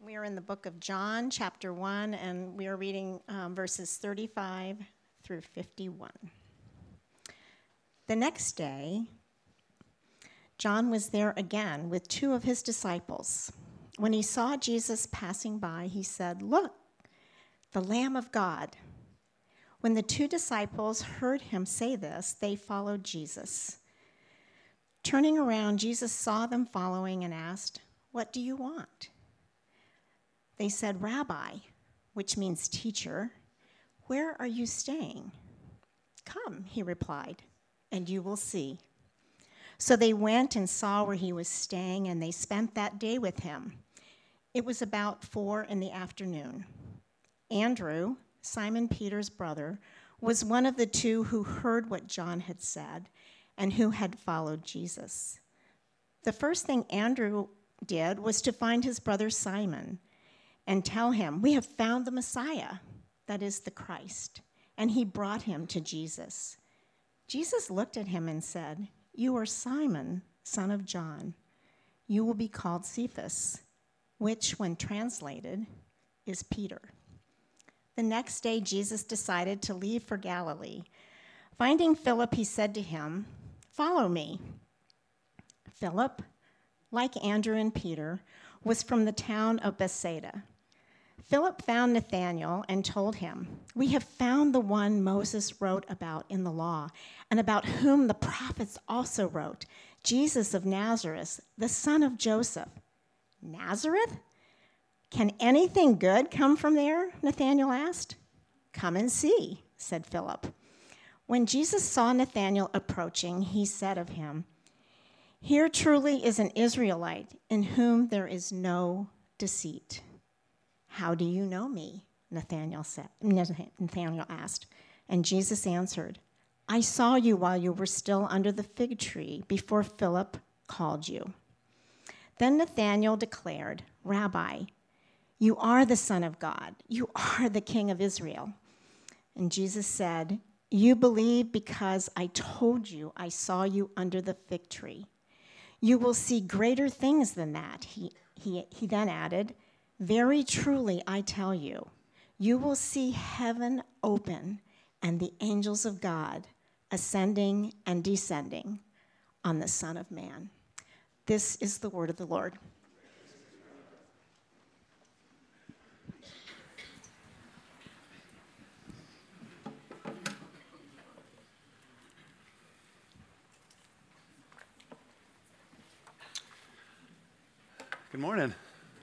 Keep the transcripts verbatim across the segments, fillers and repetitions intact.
We are in the book of John, chapter one, and we are reading um, verses thirty-five through fifty-one. The next day, John was there again with two of his disciples. When he saw Jesus passing by, he said, "Look, the Lamb of God." When the two disciples heard him say this, they followed Jesus. Turning around, Jesus saw them following and asked, "What do you want?" They said, "Rabbi," which means teacher, "where are you staying?" "Come," he replied, "and you will see." So they went and saw where he was staying, and they spent that day with him. It was about four in the afternoon. Andrew, Simon Peter's brother, was one of the two who heard what John had said and who had followed Jesus. The first thing Andrew did was to find his brother Simon and tell him, "We have found the Messiah," that is the Christ, and he brought him to Jesus. Jesus looked at him and said, "You are Simon, son of John. You will be called Cephas," which, when translated, is Peter. The next day, Jesus decided to leave for Galilee. Finding Philip, he said to him, "Follow me." Philip, like Andrew and Peter, was from the town of Bethsaida. Philip found Nathanael and told him, "We have found the one Moses wrote about in the law, and about whom the prophets also wrote, Jesus of Nazareth, the son of Joseph." "Nazareth? Can anything good come from there?" Nathanael asked. "Come and see," said Philip. When Jesus saw Nathanael approaching, he said of him, "Here truly is an Israelite in whom there is no deceit." "How do you know me?" Nathanael said. Nathanael asked, and Jesus answered, "I saw you while you were still under the fig tree before Philip called you." Then Nathanael declared, "Rabbi, you are the Son of God. You are the King of Israel." And Jesus said, "You believe because I told you I saw you under the fig tree. You will see greater things than that." He, he, he then added, "Very truly, I tell you, you will see heaven open and the angels of God ascending and descending on the Son of Man." This is the word of the Lord. Good morning.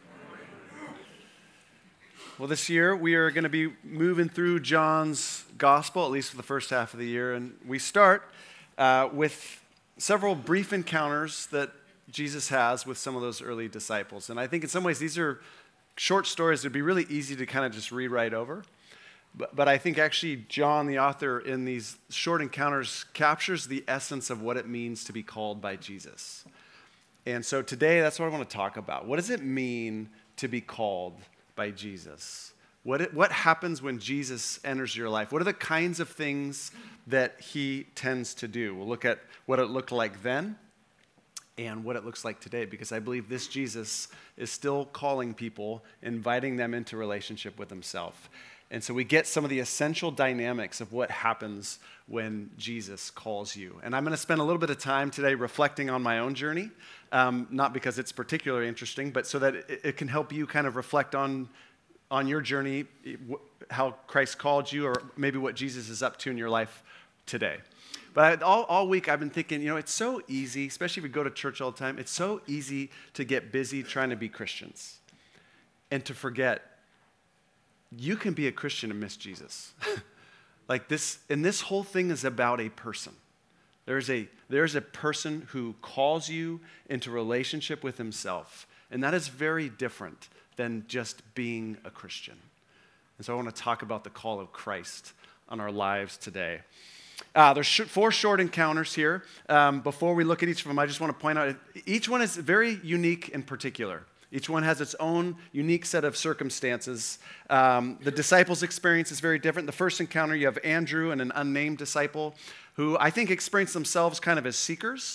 Well, this year we are going to be moving through John's gospel, at least for the first half of the year. And we start uh, with several brief encounters that Jesus has with some of those early disciples. And I think in some ways these are short stories that would be really easy to kind of just rewrite over. But, but I think actually John, the author, in these short encounters captures the essence of what it means to be called by Jesus. And so today, that's what I want to talk about. What does it mean to be called by Jesus? What it, what happens when Jesus enters your life? What are the kinds of things that he tends to do? We'll look at what it looked like then and what it looks like today, because I believe this Jesus is still calling people, inviting them into relationship with himself. And so we get some of the essential dynamics of what happens when Jesus calls you. And I'm going to spend a little bit of time today reflecting on my own journey, um, not because it's particularly interesting, but so that it, it can help you kind of reflect on, on your journey, how Christ called you, or maybe what Jesus is up to in your life today. But I, all, all week I've been thinking, you know, it's so easy, especially if we go to church all the time, it's so easy to get busy trying to be Christians and to forget you can be a Christian and miss Jesus. Like this, and this whole thing is about a person. There's a, there's a person who calls you into relationship with himself, and that is very different than just being a Christian. And so I want to talk about the call of Christ on our lives today. Uh, there's sh- four short encounters here. Um, before we look at each of them, I just want to point out, each one is very unique and particular. Each one has its own unique set of circumstances. Um, the disciples' experience is very different. The first encounter, you have Andrew and an unnamed disciple who I think experience themselves kind of as seekers,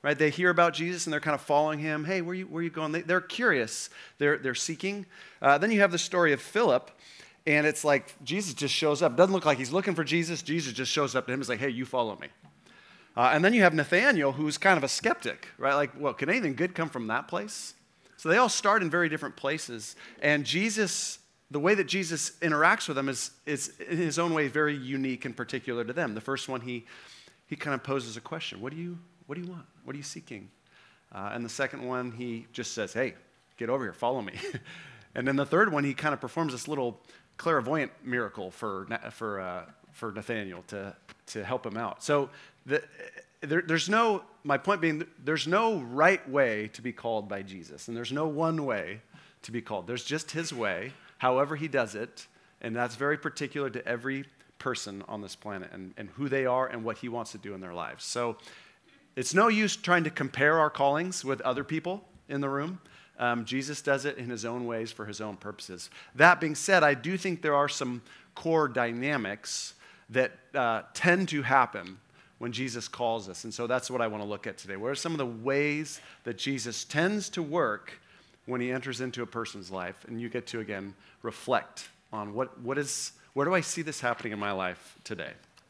right? They hear about Jesus and they're kind of following him. Hey, where you where you going? They, they're curious. They're they're seeking. Uh, then you have the story of Philip, and it's like Jesus just shows up. Doesn't look like he's looking for Jesus. Jesus just shows up to him. He's like, hey, you follow me. Uh, and then you have Nathanael, who's kind of a skeptic, right? Like, well, can anything good come from that place? So they all start in very different places. And Jesus, the way that Jesus interacts with them is, is in his own way, very unique and particular to them. The first one, he he kind of poses a question. What do you, what do you want? What are you seeking? Uh, and the second one, he just says, hey, get over here, follow me. And then the third one, he kind of performs this little clairvoyant miracle for, for, uh, for Nathanael to, to help him out. So the, there, there's no, my point being, there's no right way to be called by Jesus. And there's no one way to be called. There's just his way, however he does it. And that's very particular to every person on this planet and, and who they are and what he wants to do in their lives. So it's no use trying to compare our callings with other people in the room. Um, Jesus does it in his own ways for his own purposes. That being said, I do think there are some core dynamics that uh, tend to happen when Jesus calls us. And so that's what I want to look at today. What are some of the ways that Jesus tends to work when he enters into a person's life? And you get to, again, reflect on what, what is, where do I see this happening in my life today?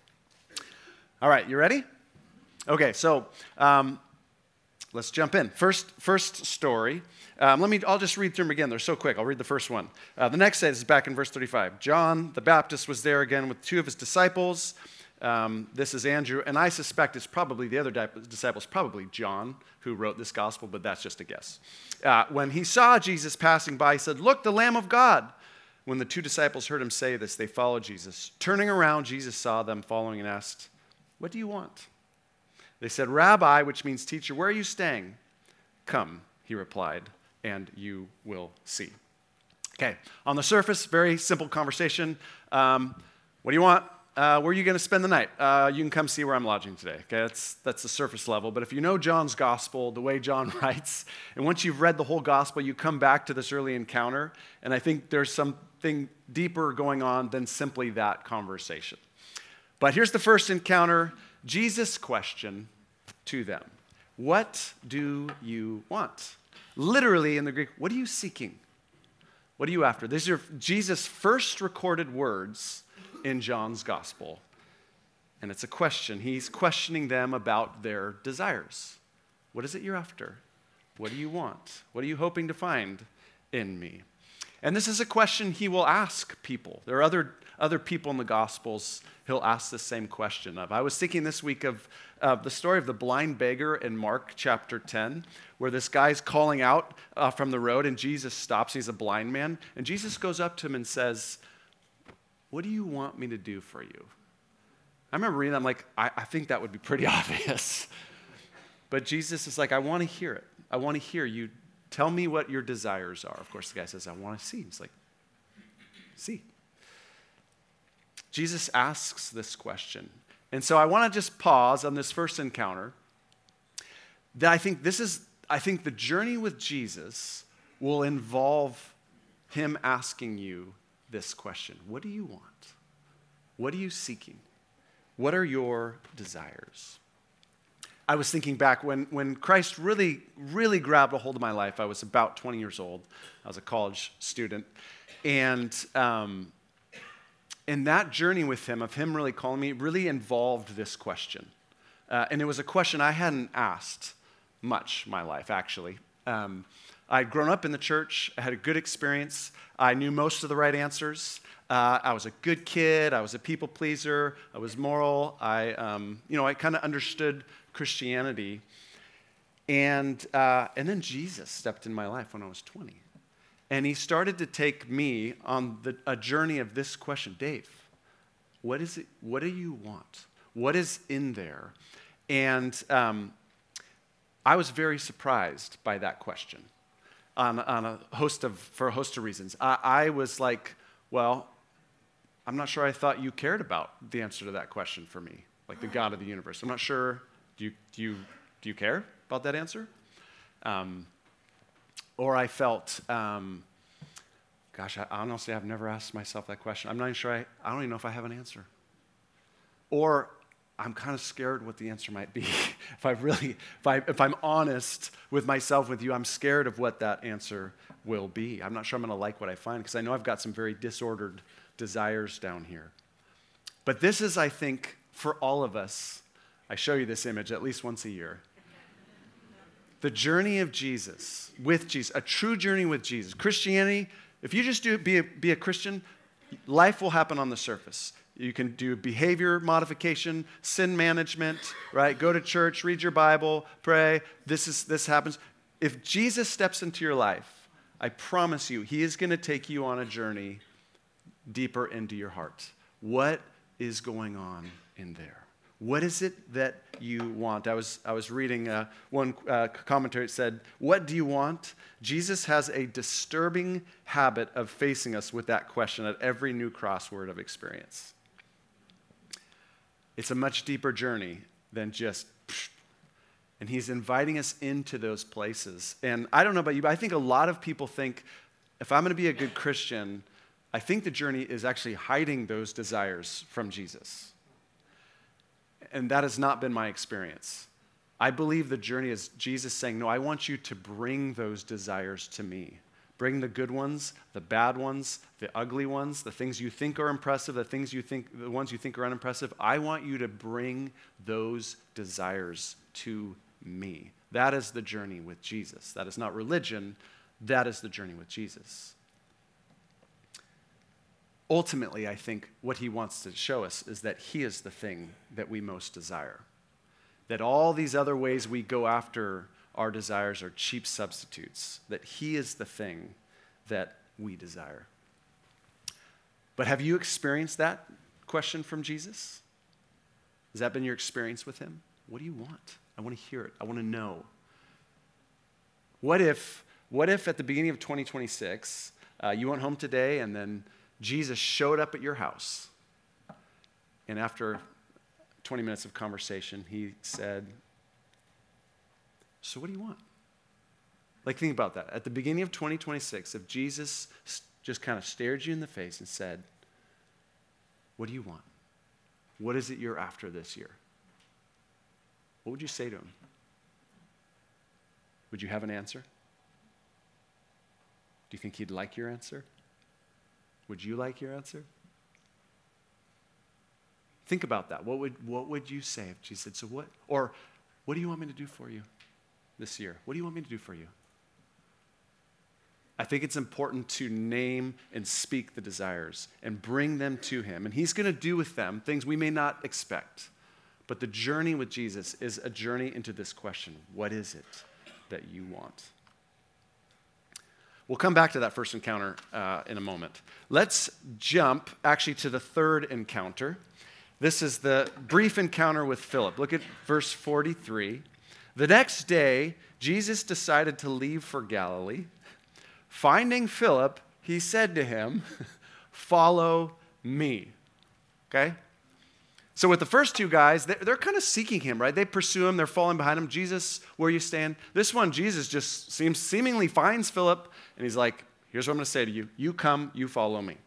All right, you ready? Okay, so um, let's jump in. First, first story. Um, let me, I'll just read through them again. They're so quick. I'll read the first one. Uh, the next day is back in verse thirty-five. John the Baptist was there again with two of his disciples. Um, this is Andrew, and I suspect it's probably the other di- disciples, probably John, who wrote this gospel, but that's just a guess. Uh, when he saw Jesus passing by, he said, "Look, the Lamb of God." When the two disciples heard him say this, they followed Jesus. Turning around, Jesus saw them following and asked, "What do you want?" They said, "Rabbi," which means teacher, "where are you staying?" "Come," he replied, "and you will see." Okay, on the surface, very simple conversation. Um, what do you want? Uh, where are you going to spend the night? Uh, you can come see where I'm lodging today. Okay, that's that's the surface level. But if you know John's gospel, the way John writes, and once you've read the whole gospel, you come back to this early encounter, and I think there's something deeper going on than simply that conversation. But here's the first encounter, Jesus' question to them. What do you want? Literally in the Greek, what are you seeking? What are you after? These are Jesus' first recorded words in John's gospel. And it's a question. He's questioning them about their desires. What is it you're after? What do you want? What are you hoping to find in me? And this is a question he will ask people. There are other, other people in the Gospels he'll ask the same question of. I was thinking this week of uh, the story of the blind beggar in Mark chapter ten, where this guy's calling out uh, from the road, and Jesus stops. He's a blind man. And Jesus goes up to him and says, "What do you want me to do for you?" I remember reading that, I'm like, I, I think that would be pretty obvious. But Jesus is like, I want to hear it. I want to hear you. Tell me what your desires are. Of course, the guy says, I want to see. He's like, see. Jesus asks this question. And so I want to just pause on this first encounter. That I think this is, I think the journey with Jesus will involve him asking you this question. What do you want? What are you seeking? What are your desires? I was thinking back when, when Christ really, really grabbed a hold of my life. I was about twenty years old. I was a college student. And um, in that journey with him, of him really calling me, really involved this question. Uh, and it was a question I hadn't asked much in my life, actually. Um, I'd grown up in the church. I had a good experience. I knew most of the right answers. Uh, I was a good kid. I was a people pleaser. I was moral. I, um, you know, I kind of understood Christianity. And uh, and then Jesus stepped in my life when I was twenty. And he started to take me on the, a journey of this question. Dave, what is it? What do you want? What is in there? And um, I was very surprised by that question on, on a host of, for a host of reasons. I, I was like, well, I'm not sure I thought you cared about the answer to that question for me, like the God of the universe. I'm not sure, do you, do you, do you care about that answer? Um, or I felt, um, gosh, I, honestly, I've never asked myself that question. I'm not even sure, I, I don't even know if I have an answer. Or I'm kind of scared what the answer might be. if I really, if, I, if I'm honest with myself, with you, I'm scared of what that answer will be. I'm not sure I'm going to like what I find because I know I've got some very disordered desires down here. But this is, I think, for all of us, I show you this image at least once a year. The journey of Jesus, with Jesus, a true journey with Jesus. Christianity, if you just do be a, be a Christian, life will happen on the surface. You can do behavior modification, sin management, right? Go to church, read your Bible, pray. This is this happens. If Jesus steps into your life, I promise you, he is going to take you on a journey deeper into your heart. What is going on in there? What is it that you want? I was I was reading uh, one uh, commentary that said, "What do you want?" Jesus has a disturbing habit of facing us with that question at every new crossword of experience. It's a much deeper journey than just, and he's inviting us into those places. And I don't know about you, but I think a lot of people think, if I'm going to be a good Christian, I think the journey is actually hiding those desires from Jesus. And that has not been my experience. I believe the journey is Jesus saying, no, I want you to bring those desires to me. Bring the good ones, the bad ones, the ugly ones, the things you think are impressive, the things you think, the ones you think are unimpressive. I want you to bring those desires to me. That is the journey with Jesus. That is not religion. That is the journey with Jesus. Ultimately, I think what he wants to show us is that he is the thing that we most desire. That all these other ways we go after our desires are cheap substitutes. That he is the thing that we desire. But have you experienced that question from Jesus? Has that been your experience with him? What do you want? I want to hear it. I want to know. What if, what if at the beginning of twenty twenty-six, uh, you went home today and then Jesus showed up at your house, and after twenty minutes of conversation, he said, so what do you want? Like, think about that. At the beginning of twenty twenty-six, if Jesus just kind of stared you in the face and said, what do you want? What is it you're after this year? What would you say to him? Would you have an answer? Do you think he'd like your answer? Would you like your answer? Think about that. What would, what would you say if Jesus said, so what? Or, what do you want me to do for you this year? What do you want me to do for you? I think it's important to name and speak the desires and bring them to him. And he's going to do with them things we may not expect. But the journey with Jesus is a journey into this question. What is it that you want? We'll come back to that first encounter uh, in a moment. Let's jump actually to the third encounter. This is the brief encounter with Philip. Look at verse forty-three. The next day, Jesus decided to leave for Galilee. Finding Philip, he said to him, follow me. Okay? So with the first two guys, they're, they're kind of seeking him, right? They pursue him. They're falling behind him. Jesus, where you stand? This one, Jesus just seems seemingly finds Philip, and he's like, here's what I'm going to say to you. You come, you follow me.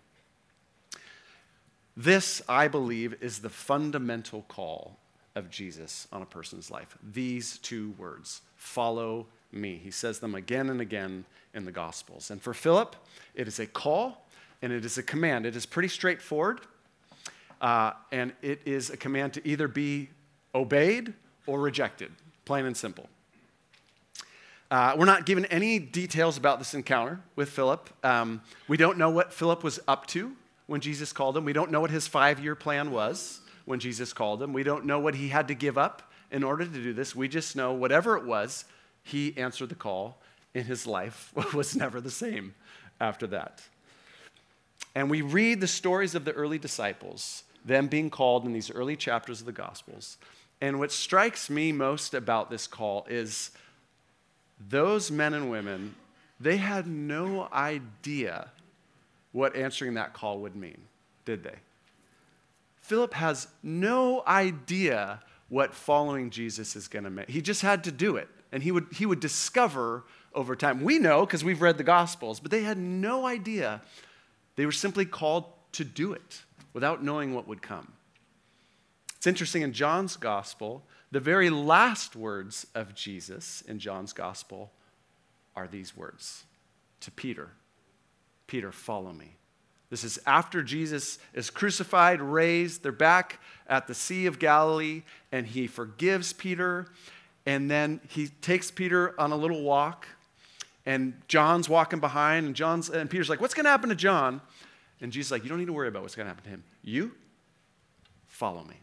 This, I believe, is the fundamental call of Jesus on a person's life. These two words, follow me. He says them again and again in the Gospels. And for Philip, it is a call and it is a command. It is pretty straightforward. Uh, and it is a command to either be obeyed or rejected, plain and simple. Uh, we're not given any details about this encounter with Philip. Um, we don't know what Philip was up to when Jesus called him. We don't know what his five-year plan was when Jesus called him. We don't know what he had to give up in order to do this. We just know whatever it was, he answered the call, and his life was never the same after that. And we read the stories of the early disciples, them being called in these early chapters of the Gospels. And what strikes me most about this call is those men and women, they had no idea what answering that call would mean, did they? Philip has no idea what following Jesus is going to mean. He just had to do it, and he would, he would discover over time. We know because we've read the Gospels, but they had no idea. They were simply called to do it without knowing what would come. It's interesting, in John's gospel, the very last words of Jesus in John's gospel are these words to Peter. Peter, follow me. This is after Jesus is crucified, raised. They're back at the Sea of Galilee, and he forgives Peter. And then he takes Peter on a little walk, and John's walking behind, and John's and Peter's like, what's going to happen to John? And Jesus is like, you don't need to worry about what's going to happen to him. You follow me.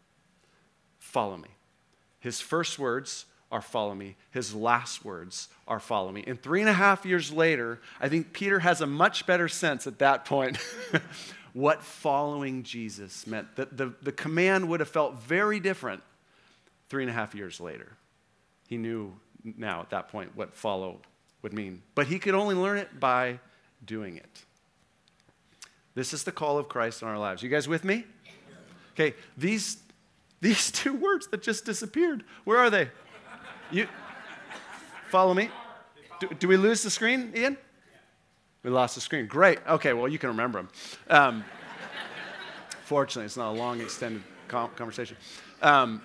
Follow me. His first words are follow me. His last words are follow me. And three and a half years later, I think Peter has a much better sense at that point what following Jesus meant. The, the, the command would have felt very different three and a half years later. He knew now at that point what follow would mean. But he could only learn it by doing it. This is the call of Christ in our lives. You guys with me? Okay, these, these two words that just disappeared, where are they? You follow me? Do, do we lose the screen, Ian? We lost the screen. Great. Okay, well, you can remember them. Um, fortunately, it's not a long, extended conversation. Um,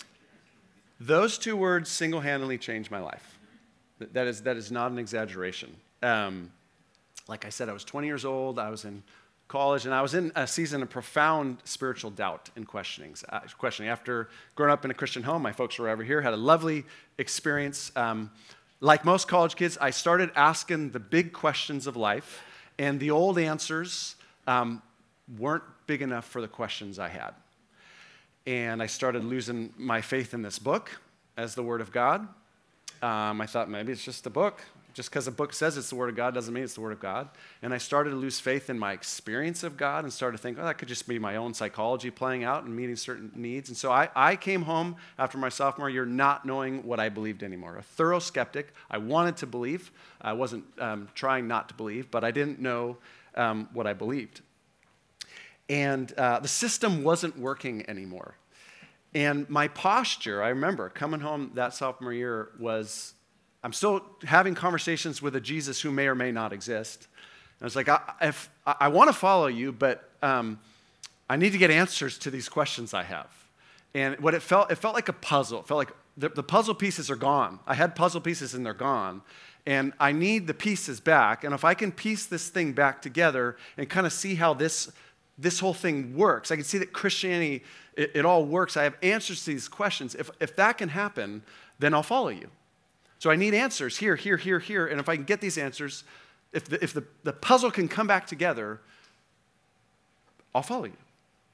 those two words single-handedly changed my life. That is, that is not an exaggeration. Um, like I said, I was twenty years old. I was in college, and I was in a season of profound spiritual doubt and questionings. Uh, questioning. After growing up in a Christian home, my folks were over here, had a lovely experience. Um, like most college kids, I started asking the big questions of life, and the old answers um, weren't big enough for the questions I had. And I started losing my faith in this book as the Word of God. Um, I thought maybe it's just a book. Just because a book says it's the Word of God doesn't mean it's the Word of God. And I started to lose faith in my experience of God and started to think, oh, that could just be my own psychology playing out and meeting certain needs. And so I, I came home after my sophomore year not knowing what I believed anymore. A thorough skeptic. I wanted to believe. I wasn't um, trying not to believe, but I didn't know um, what I believed. And uh, the system wasn't working anymore. And my posture, I remember coming home that sophomore year was, I'm still having conversations with a Jesus who may or may not exist. And I was like, I, if, I, I want to follow you, but um, I need to get answers to these questions I have. And what it felt, it felt like a puzzle. It felt like the, the puzzle pieces are gone. I had puzzle pieces and they're gone. And I need the pieces back. And if I can piece this thing back together and kind of see how this, this whole thing works, I can see that Christianity, it, it all works. I have answers to these questions. If, if that can happen, then I'll follow you. So I need answers here, here, here, here. And if I can get these answers, if the, if the, the puzzle can come back together, I'll follow you.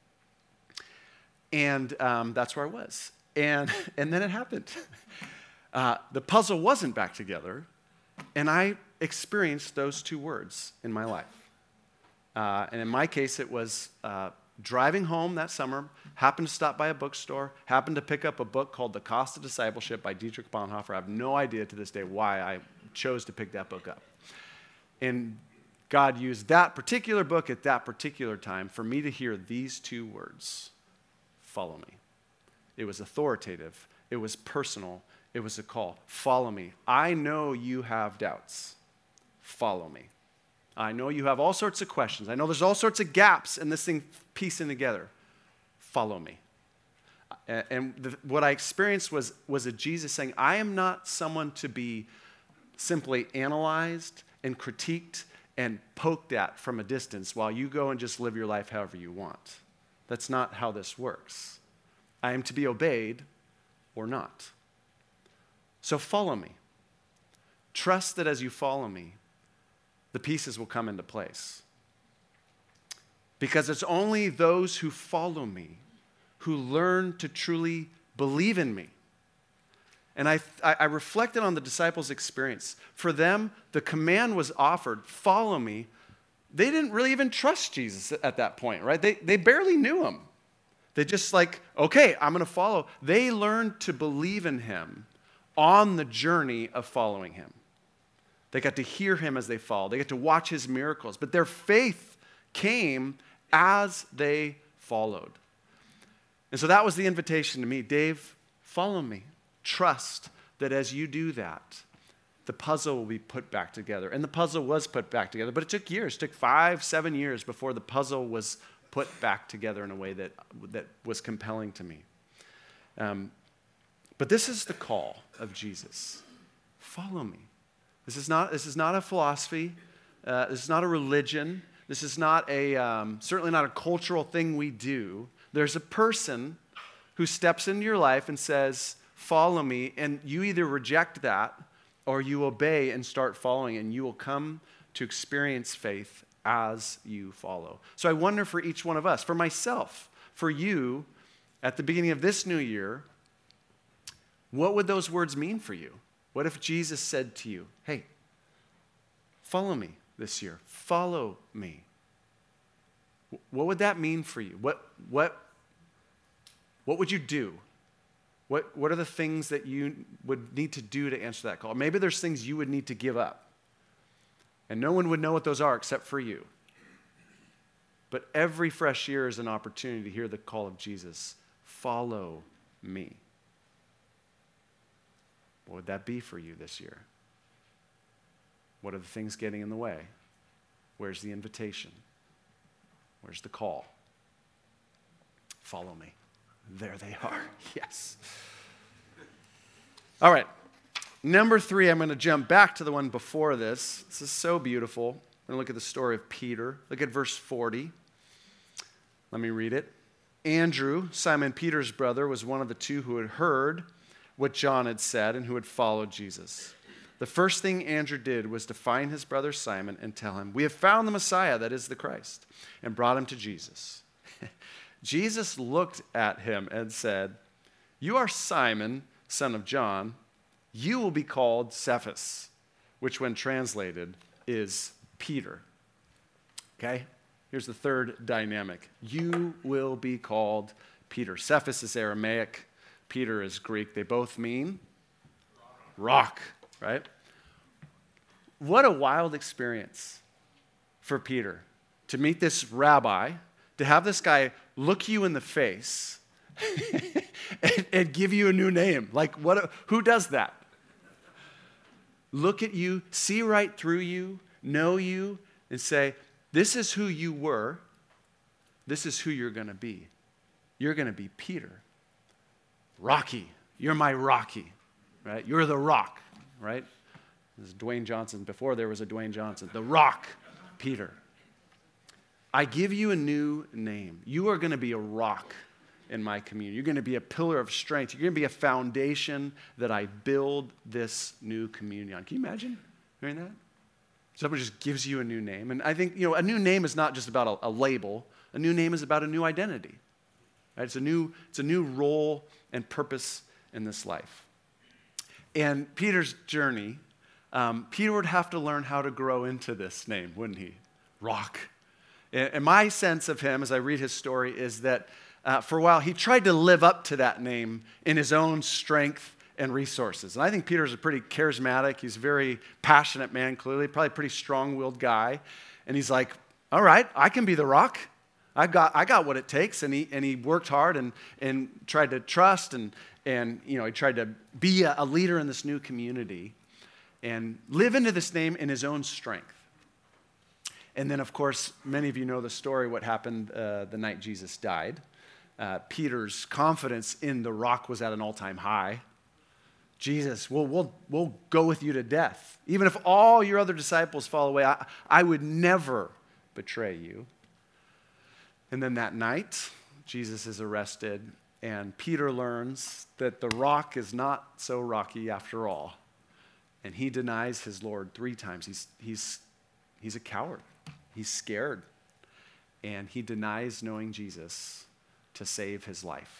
And um, that's where I was. And, and then it happened. Uh, the puzzle wasn't back together, and I experienced those two words in my life. Uh, and in my case, it was uh, driving home that summer, happened to stop by a bookstore, happened to pick up a book called The Cost of Discipleship by Dietrich Bonhoeffer. I have no idea to this day why I chose to pick that book up. And God used that particular book at that particular time for me to hear these two words, follow me. It was authoritative. It was personal. It was a call. Follow me. I know you have doubts. Follow me. I know you have all sorts of questions. I know there's all sorts of gaps in this thing piecing together. Follow me. And the, what I experienced was, was a Jesus saying, I am not someone to be simply analyzed and critiqued and poked at from a distance while you go and just live your life however you want. That's not how this works. I am to be obeyed or not. So follow me. Trust that as you follow me, the pieces will come into place. Because it's only those who follow me who learn to truly believe in me. And I, I reflected on the disciples' experience. For them, the command was offered, follow me. They didn't really even trust Jesus at that point, right? They, they barely knew him. They just like, okay, I'm going to follow. They learned to believe in him on the journey of following him. They got to hear him as they followed. They got to watch his miracles. But their faith came as they followed. And so that was the invitation to me. Dave, follow me. Trust that as you do that, the puzzle will be put back together. And the puzzle was put back together. But it took years. It took five, seven years before the puzzle was put back together in a way that, that was compelling to me. Um, but this is the call of Jesus. Follow me. This is not, this is not a philosophy. Uh, this is not a religion. This is not a, um, certainly not a cultural thing we do. There's a person who steps into your life and says, follow me, and you either reject that or you obey and start following, and you will come to experience faith as you follow. So I wonder for each one of us, for myself, for you, at the beginning of this new year, what would those words mean for you? What if Jesus said to you, hey, follow me this year. Follow me. What would that mean for you? What, what, what would you do? What, what are the things that you would need to do to answer that call? Maybe there's things you would need to give up. And no one would know what those are except for you. But every fresh year is an opportunity to hear the call of Jesus. Follow me. What would that be for you this year? What are the things getting in the way? Where's the invitation? Where's the call? Follow me. There they are. Yes. All right. Number three, I'm going to jump back to the one before this. This is so beautiful. I'm going to look at the story of Peter. Look at verse forty. Let me read it. Andrew, Simon Peter's brother, was one of the two who had heard what John had said and who had followed Jesus. The first thing Andrew did was to find his brother Simon and tell him, we have found the Messiah, that is the Christ, and brought him to Jesus. Jesus looked at him and said, you are Simon, son of John. You will be called Cephas, which when translated is Peter. Okay? Here's the third dynamic. You will be called Peter. Cephas is Aramaic. Peter is Greek. They both mean rock, right? What a wild experience for Peter to meet this rabbi, to have this guy look you in the face and, and give you a new name. Like, what? A, who does that? Look at you, see right through you, know you, and say, this is who you were. This is who you're going to be. You're going to be Peter. Rocky. You're my Rocky, right? You're the Rock, right? This is Dwayne Johnson. Before there was a Dwayne Johnson. The Rock, Peter. I give you a new name. You are going to be a rock in my community. You're going to be a pillar of strength. You're going to be a foundation that I build this new community on. Can you imagine hearing that? Someone just gives you a new name. And I think, you know, a new name is not just about a, a label. A new name is about a new identity. Right? It's a new, it's a new role and purpose in this life. And Peter's journey, um, Peter would have to learn how to grow into this name, wouldn't he? Rock. And, and my sense of him, as I read his story, is that uh, for a while he tried to live up to that name in his own strength and resources. And I think Peter's a pretty charismatic, he's a very passionate man, clearly, probably a pretty strong-willed guy. And he's like, all right, I can be the rock. I got I got what it takes. And he and he worked hard and and tried to trust and and you know he tried to be a, a leader in this new community and live into this name in his own strength. And then, of course, many of you know the story, what happened uh, the night Jesus died. Uh, Peter's confidence in the rock was at an all-time high. Jesus, we'll, we'll, we'll go with you to death. Even if all your other disciples fall away, I, I would never betray you. And then that night, Jesus is arrested, and Peter learns that the rock is not so rocky after all. And he denies his Lord three times. He's, he's, he's a coward. He's scared. And he denies knowing Jesus to save his life.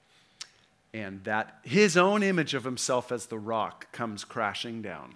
And that his own image of himself as the rock comes crashing down.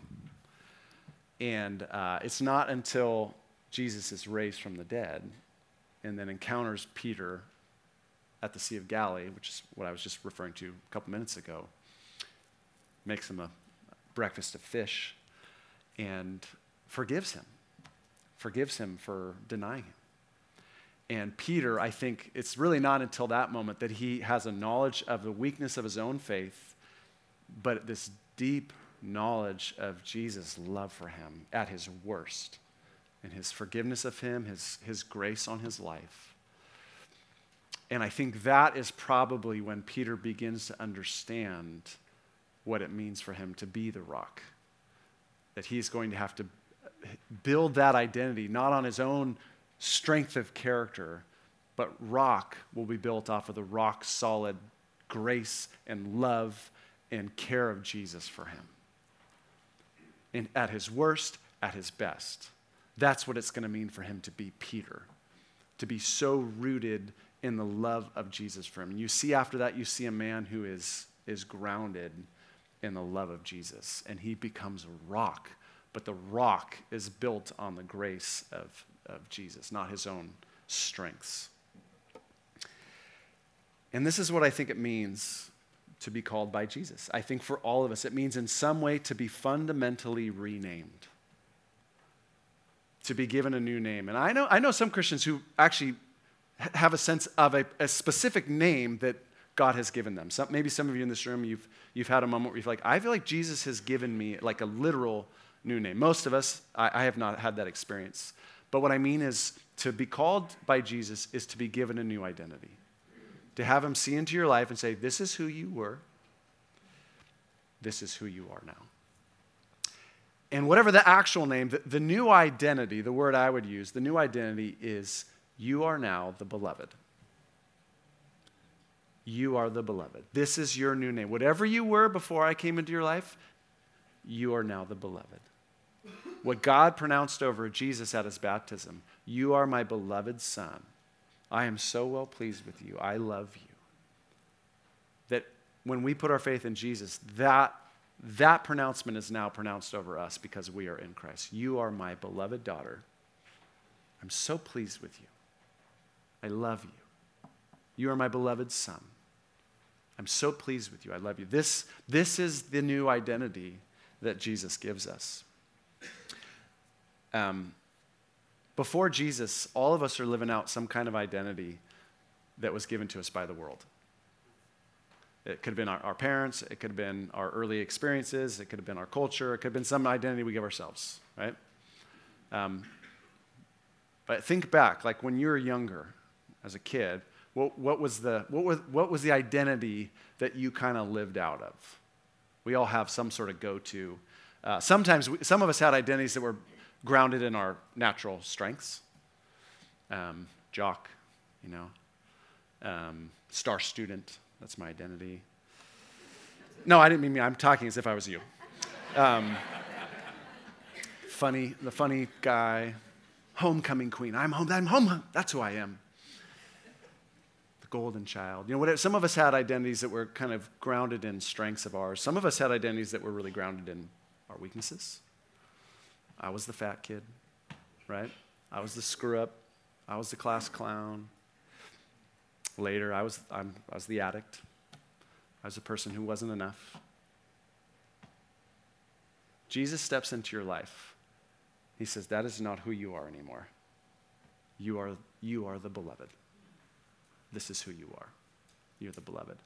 And uh, it's not until Jesus is raised from the dead and then encounters Peter at the Sea of Galilee, which is what I was just referring to a couple minutes ago, makes him a breakfast of fish and forgives him, forgives him for denying him. And Peter, I think it's really not until that moment that he has a knowledge of the weakness of his own faith, but this deep knowledge of Jesus' love for him at his worst, and his forgiveness of him, his, his grace on his life. And I think that is probably when Peter begins to understand what it means for him to be the rock. That he's going to have to build that identity, not on his own strength of character, but rock will be built off of the rock solid grace and love and care of Jesus for him. And at his worst, at his best. That's what it's going to mean for him to be Peter, to be so rooted in the love of Jesus for him. And you see after that, you see a man who is, is grounded in the love of Jesus, and he becomes a rock, but the rock is built on the grace of, of Jesus, not his own strengths. And this is what I think it means to be called by Jesus. I think for all of us, it means in some way to be fundamentally renamed, to be given a new name. And I know, I know some Christians who actually have a sense of a, a specific name that God has given them. Some, maybe some of you in this room, you've, you've had a moment where you feel like, I feel like Jesus has given me like a literal new name. Most of us, I, I have not had that experience. But what I mean is to be called by Jesus is to be given a new identity. To have him see into your life and say, this is who you were. This is who you are now. And whatever the actual name, the, the new identity, the word I would use, the new identity is you are now the beloved. You are the beloved. This is your new name. Whatever you were before I came into your life, you are now the beloved. What God pronounced over Jesus at his baptism, you are my beloved son. I am so well pleased with you. I love you. That when we put our faith in Jesus, that, that pronouncement is now pronounced over us because we are in Christ. You are my beloved daughter. I'm so pleased with you. I love you. You are my beloved son. I'm so pleased with you. I love you. This, this is the new identity that Jesus gives us. Um, before Jesus, all of us are living out some kind of identity that was given to us by the world. It could have been our, our parents. It could have been our early experiences. It could have been our culture. It could have been some identity we give ourselves, right? Um, but think back, like when you were younger, as a kid, what, what was the what was what was the identity that you kind of lived out of? We all have some sort of go-to. Uh, sometimes we, some of us had identities that were grounded in our natural strengths. Um, jock, you know, um, star student. That's my identity. No, I didn't mean me. I'm talking as if I was you. Um, funny, the funny guy, homecoming queen. I'm home. I'm home. That's who I am. The golden child. You know, whatever, some of us had identities that were kind of grounded in strengths of ours. Some of us had identities that were really grounded in our weaknesses. I was the fat kid, right? I was the screw up. I was the class clown. Later, I was I'm, I was the addict. I was the person who wasn't enough. Jesus steps into your life. He says, that is not who you are anymore. You are, you are the beloved. This is who you are. You're the beloved.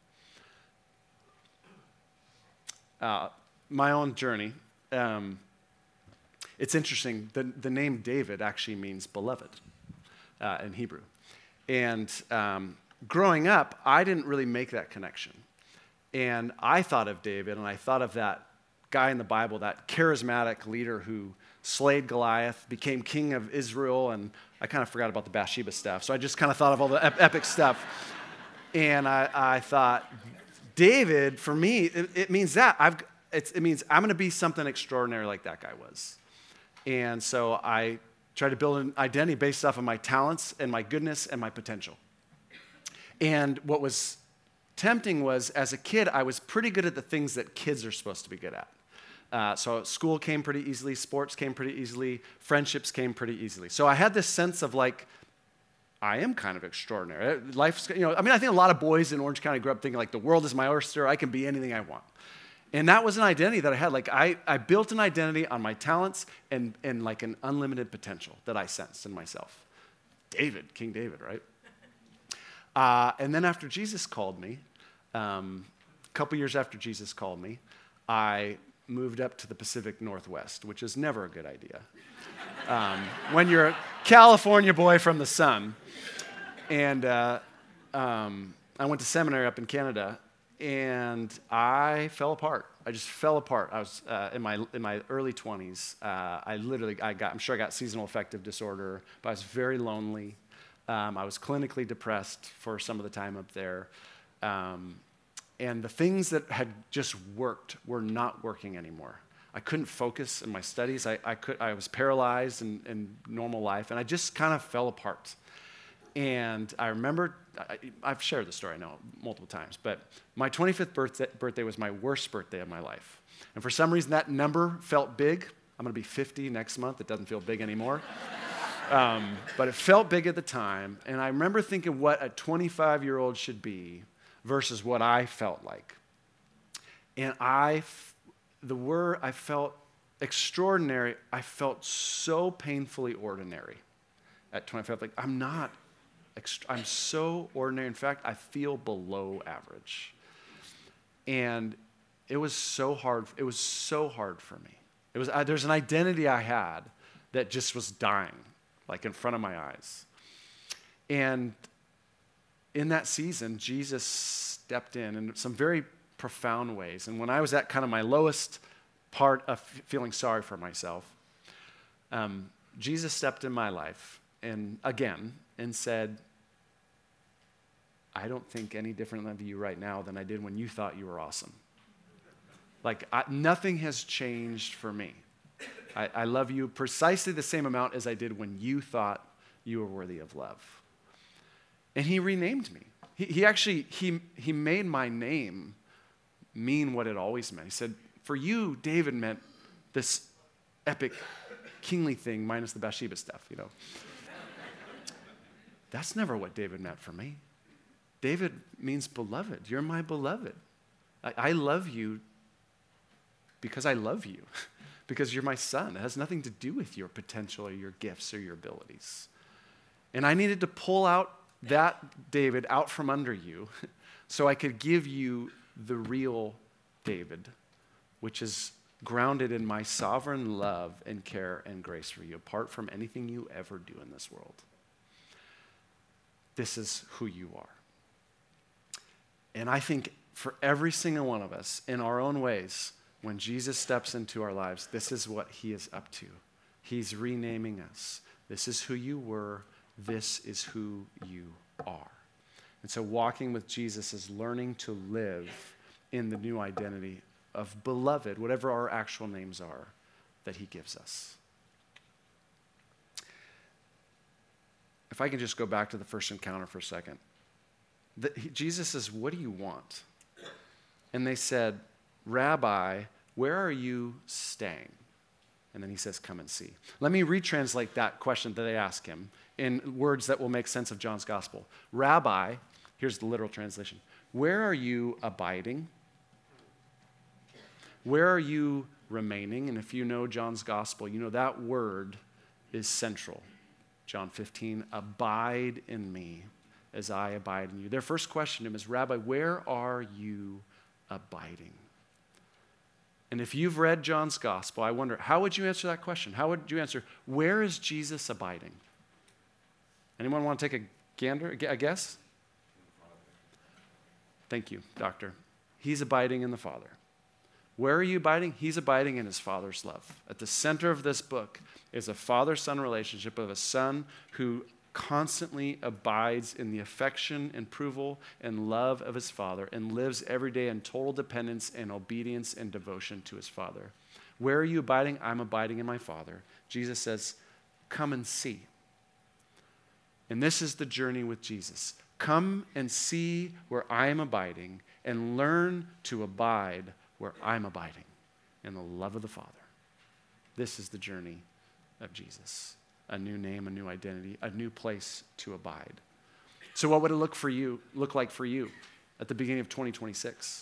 Uh, my own journey, um, it's interesting. The, the name David actually means beloved uh, in Hebrew. And um, growing up, I didn't really make that connection. And I thought of David, and I thought of that guy in the Bible, that charismatic leader who slayed Goliath, became king of Israel, and I kind of forgot about the Bathsheba stuff. So I just kind of thought of all the ep- epic stuff. And I, I thought, David, for me, it, it means that. I've, it's, it means I'm going to be something extraordinary like that guy was. And so I tried to build an identity based off of my talents and my goodness and my potential. And what was tempting was, as a kid, I was pretty good at the things that kids are supposed to be good at. Uh, so school came pretty easily, sports came pretty easily, friendships came pretty easily. So I had this sense of like, I am kind of extraordinary. Life's, you know, I mean, I think a lot of boys in Orange County grew up thinking like, the world is my oyster, I can be anything I want. And that was an identity that I had. Like I, I built an identity on my talents and, and like an unlimited potential that I sensed in myself. David, King David, right? Uh, and then after Jesus called me, um, a couple years after Jesus called me, I moved up to the Pacific Northwest, which is never a good idea. Um, when you're a California boy from the sun. And uh, um, I went to seminary up in Canada, and I fell apart. I just fell apart. I was uh, in my in my early twenties. Uh, I literally, I got, I'm sure I got seasonal affective disorder, but I was very lonely. Um, I was clinically depressed for some of the time up there. Um, and the things that had just worked were not working anymore. I couldn't focus in my studies. I, I, could, I was paralyzed in, in normal life, and I just kind of fell apart. And I remember, I, I've shared the story, I know, multiple times, but my twenty-fifth birthday, birthday was my worst birthday of my life. And for some reason, that number felt big. I'm going to be fifty next month. It doesn't feel big anymore. um, but it felt big at the time. And I remember thinking what a twenty-five-year-old should be versus what I felt like. And I, the word I felt extraordinary, I felt so painfully ordinary at twenty-five. Like, I'm not, I'm so ordinary. In fact, I feel below average. And it was so hard, it was so hard for me. It was, I, there's an identity I had that just was dying, like in front of my eyes. And in that season, Jesus stepped in in some very profound ways. And when I was at kind of my lowest part of feeling sorry for myself, um, Jesus stepped in my life and again and said, I don't think any different of you right now than I did when you thought you were awesome. Like, I, nothing has changed for me. I, I love you precisely the same amount as I did when you thought you were worthy of love. And he renamed me. He, he actually, he, he made my name mean what it always meant. He said, for you, David meant this epic kingly thing minus the Bathsheba stuff, you know. That's never what David meant for me. David means beloved. You're my beloved. I, I love you because I love you, because you're my son. It has nothing to do with your potential or your gifts or your abilities. And I needed to pull out that David out from under you so I could give you the real David, which is grounded in my sovereign love and care and grace for you, apart from anything you ever do in this world. This is who you are. And I think for every single one of us, in our own ways, when Jesus steps into our lives, this is what he is up to. He's renaming us. This is who you were. This is who you are. And so walking with Jesus is learning to live in the new identity of beloved, whatever our actual names are, that he gives us. If I can just go back to the first encounter for a second. The, he, Jesus says, what do you want? And they said, Rabbi, where are you staying? And then he says, come and see. Let me retranslate that question that they ask him in words that will make sense of John's gospel. Rabbi, here's the literal translation. Where are you abiding? Where are you remaining? And if you know John's gospel, you know that word is central. John fifteen, abide in me as I abide in you. Their first question to him is, Rabbi, where are you abiding? And if you've read John's gospel, I wonder, how would you answer that question? How would you answer, where is Jesus abiding? Anyone want to take a gander, a guess? Thank you, doctor. He's abiding in the Father. Where are you abiding? He's abiding in his Father's love. At the center of this book is a father-son relationship of a son who constantly abides in the affection and approval and love of his father and lives every day in total dependence and obedience and devotion to his father. Where are you abiding? I'm abiding in my Father. Jesus says, come and see. And this is the journey with Jesus. Come and see where I am abiding and learn to abide where I'm abiding in the love of the Father. This is the journey of Jesus. A new name, a new identity, a new place to abide. So what would it look for you, look like for you at the beginning of twenty twenty-six?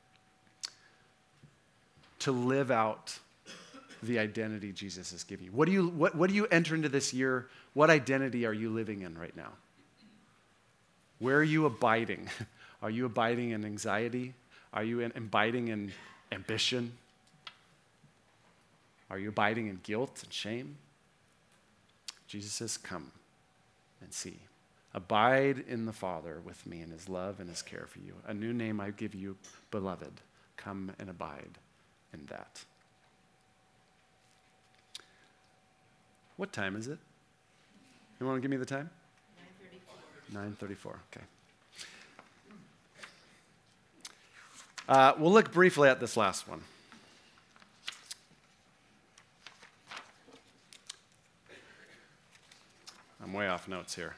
To live out the identity Jesus has given you. What do you, what, what do you enter into this year? What identity are you living in right now? Where are you abiding? Are you abiding in anxiety? Are you in, abiding in ambition? Are you abiding in guilt and shame? Jesus says, come and see. Abide in the Father with me in his love and his care for you. A new name I give you, beloved. Come and abide in that. What time is it? You want to give me the time? nine thirty-four. nine thirty-four, okay. Uh, we'll look briefly at this last one. I'm way off notes here.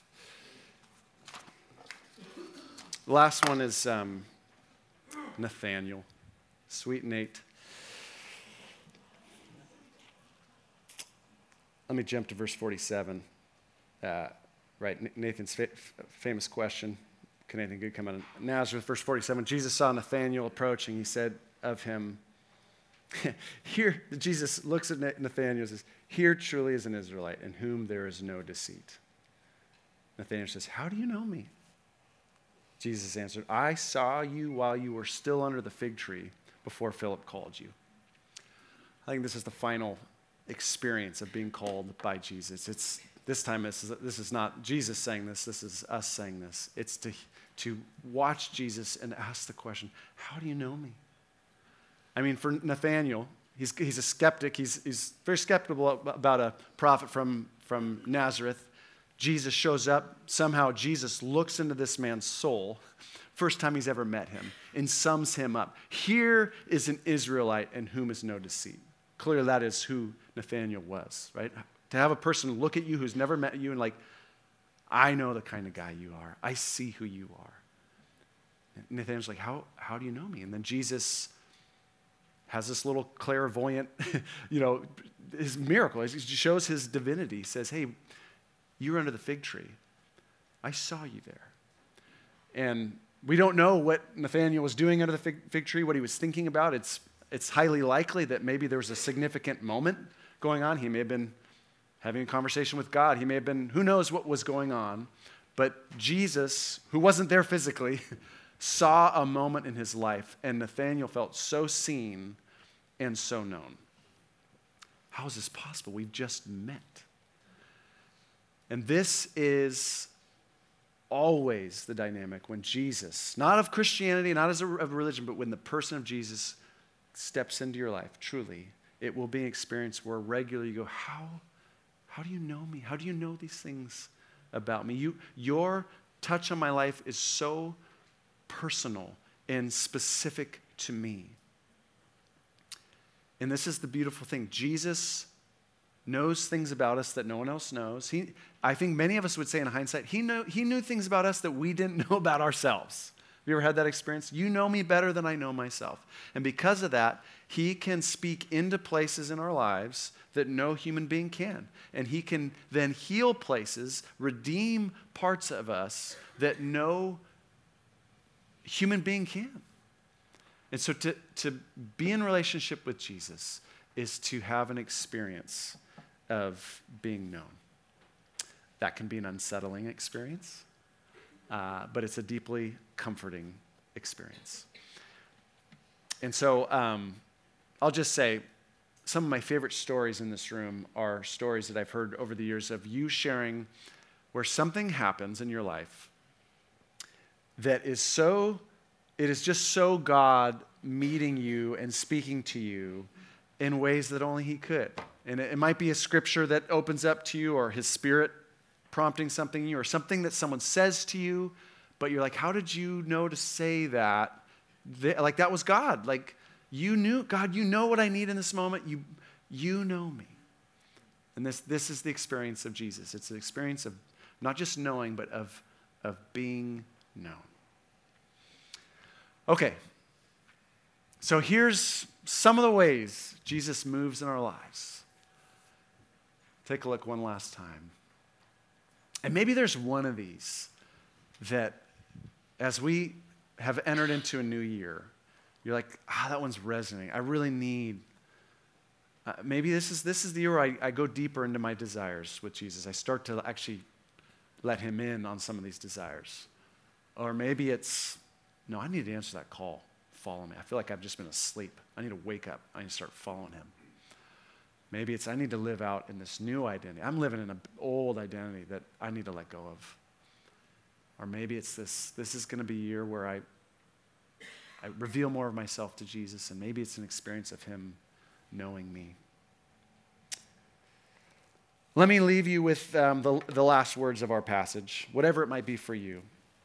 The last one is um, Nathaniel, sweet Nate. Let me jump to verse forty-seven. Uh, right, Nathan's fa- famous question. Can anything good come out of Nazareth? Verse forty-seven, Jesus saw Nathanael approaching. He said of him, here, Jesus looks at Nathanael and says, here truly is an Israelite in whom there is no deceit. Nathanael says, how do you know me? Jesus answered, I saw you while you were still under the fig tree before Philip called you. I think this is the final experience of being called by Jesus. It's this time this is, this is not Jesus saying this, this is us saying this. It's to, to watch Jesus and ask the question, how do you know me? I mean, for Nathanael, he's, he's a skeptic. He's, he's very skeptical about a prophet from, from Nazareth. Jesus shows up. Somehow Jesus looks into this man's soul, first time he's ever met him, and sums him up. Here is an Israelite in whom is no deceit. Clearly that is who Nathanael was, right? To have a person look at you who's never met you and like, I know the kind of guy you are. I see who you are. And Nathanael's like, how, how do you know me? And then Jesus has this little clairvoyant, you know, his miracle. He shows his divinity. He says, hey, you were under the fig tree. I saw you there. And we don't know what Nathanael was doing under the fig, fig tree, what he was thinking about. It's, it's highly likely that maybe there was a significant moment going on. He may have been having a conversation with God. He may have been, who knows what was going on. But Jesus, who wasn't there physically, saw a moment in his life, and Nathanael felt so seen and so known. How is this possible? We've just met. And this is always the dynamic when Jesus, not of Christianity, not as a, of religion, but when the person of Jesus steps into your life, truly, it will be an experience where regularly you go, how, how do you know me? How do you know these things about me? You, your touch on my life is so personal and specific to me. And this is the beautiful thing. Jesus knows things about us that no one else knows. He, I think many of us would say in hindsight, he, know, he knew things about us that we didn't know about ourselves. Have you ever had that experience? You know me better than I know myself. And because of that, he can speak into places in our lives that no human being can. And he can then heal places, redeem parts of us that no human being can. And so to, to be in relationship with Jesus is to have an experience of being known. That can be an unsettling experience, uh, but it's a deeply comforting experience. And so um, I'll just say, some of my favorite stories in this room are stories that I've heard over the years of you sharing where something happens in your life that is so, it is just so God meeting you and speaking to you in ways that only he could. And it, it might be a scripture that opens up to you, or his spirit prompting something in you, or something that someone says to you, but you're like, how did you know to say that? They, like that was God. Like you knew, God, you know what I need in this moment. You, you know me. And this, this is the experience of Jesus. It's the experience of not just knowing, but of, of being known. Okay. So here's some of the ways Jesus moves in our lives. Take a look one last time. And maybe there's one of these that as we have entered into a new year, you're like, ah, that one's resonating. I really need, uh, maybe this is this is the year where I, I go deeper into my desires with Jesus. I start to actually let him in on some of these desires. Or maybe it's, no, I need to answer that call. Follow me. I feel like I've just been asleep. I need to wake up. I need to start following him. Maybe it's I need to live out in this new identity. I'm living in an old identity that I need to let go of. Or maybe it's this, this is going to be a year where I, I reveal more of myself to Jesus, and maybe it's an experience of him knowing me. Let me leave you with um, the, the last words of our passage, whatever it might be for you.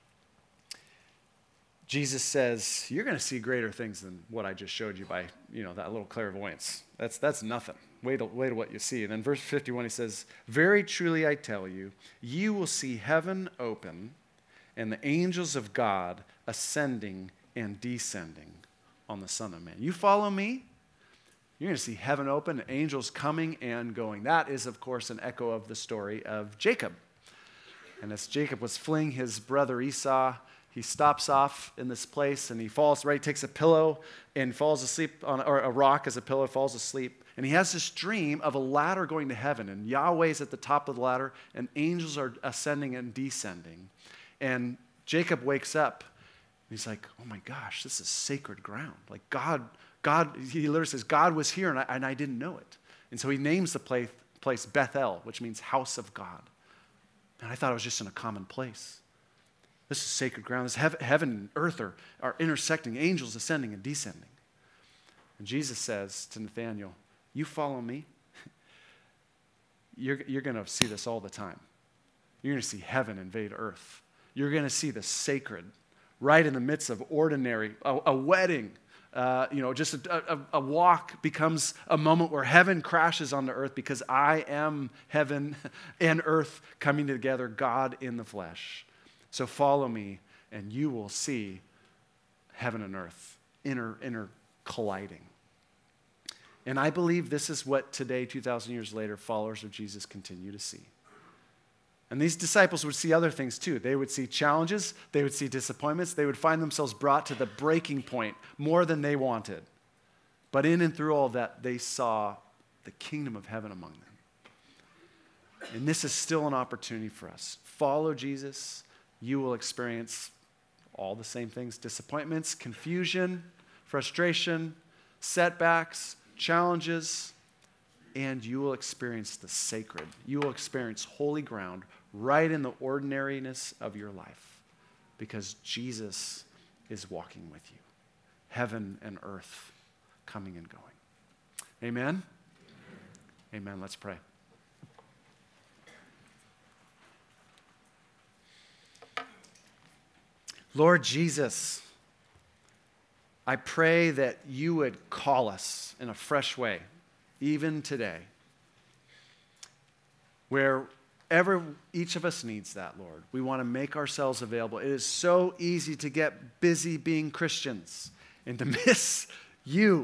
Jesus says, you're going to see greater things than what I just showed you by, you know, that little clairvoyance. That's, that's nothing. Wait till, wait till what you see. And then verse fifty-one, he says, very truly I tell you, you will see heaven open and the angels of God ascending and descending on the Son of Man. You follow me? You're going to see heaven open, angels coming and going. That is, of course, an echo of the story of Jacob. And as Jacob was fleeing his brother Esau, he stops off in this place and he falls, right, takes a pillow and falls asleep on, or a rock as a pillow, falls asleep. And he has this dream of a ladder going to heaven, and Yahweh's at the top of the ladder and angels are ascending and descending. And Jacob wakes up and he's like, oh my gosh, this is sacred ground. Like God, God, he literally says, God was here and I, and I didn't know it. And so he names the place, place Bethel, which means house of God. And I thought it was just in a common place. This is sacred ground. This heaven, heaven and earth are, are intersecting, angels ascending and descending. And Jesus says to Nathanael, you follow me, you're, you're going to see this all the time. You're going to see heaven invade earth. You're going to see the sacred right in the midst of ordinary, a, a wedding, uh, you know, just a, a, a walk becomes a moment where heaven crashes onto earth because I am heaven and earth coming together, God in the flesh. So follow me, and you will see heaven and earth inter, inter colliding. And I believe this is what today, two thousand years later, followers of Jesus continue to see. And these disciples would see other things too. They would see challenges, they would see disappointments, they would find themselves brought to the breaking point more than they wanted. But in and through all that, they saw the kingdom of heaven among them. And this is still an opportunity for us. Follow Jesus. You will experience all the same things: disappointments, confusion, frustration, setbacks, challenges, and you will experience the sacred. You will experience holy ground right in the ordinariness of your life because Jesus is walking with you. Heaven and earth coming and going. Amen? Amen. Let's pray. Lord Jesus, I pray that you would call us in a fresh way, even today, wherever each of us needs that, Lord. We want to make ourselves available. It is so easy to get busy being Christians and to miss you.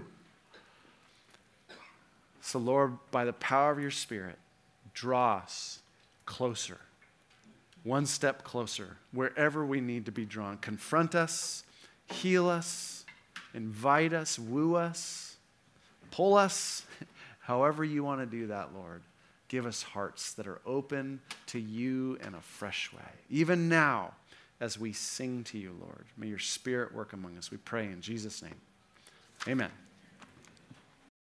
So, Lord, by the power of your Spirit, draw us closer. One step closer, wherever we need to be drawn. Confront us, heal us, invite us, woo us, pull us, however you want to do that, Lord. Give us hearts that are open to you in a fresh way. Even now, as we sing to you, Lord, may your Spirit work among us. We pray in Jesus' name. Amen.